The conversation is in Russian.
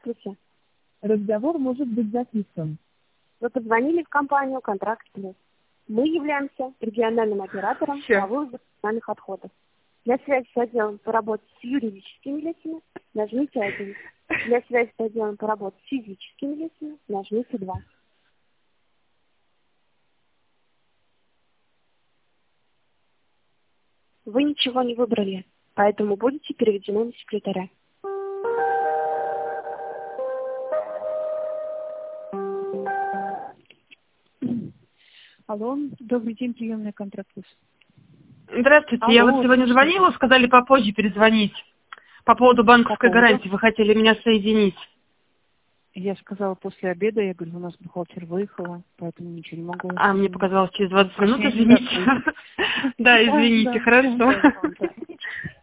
Здравствуйте. Разговор может быть записан. Вы позвонили в компанию «Контракт Плюс». Мы являемся региональным оператором правовых национальных отходов. Для связи с отделом по работе с юридическими лицами нажмите 1. Для связи с отделом по работе с физическими лицами нажмите 2. Вы ничего не выбрали, поэтому будете переведены на секретаря. Алло, добрый день, приемная «Контракт Плюс». Здравствуйте, Алло, я вот сегодня слушаю. звонила, сказали попозже перезвонить. По поводу банковской По поводу? гарантии, вы хотели меня соединить. Я сказала после обеда, я говорю, у нас бухгалтер выехала, поэтому ничего не могу. А, мне показалось через 20 минут, Точнее, извините. Да, извините, хорошо.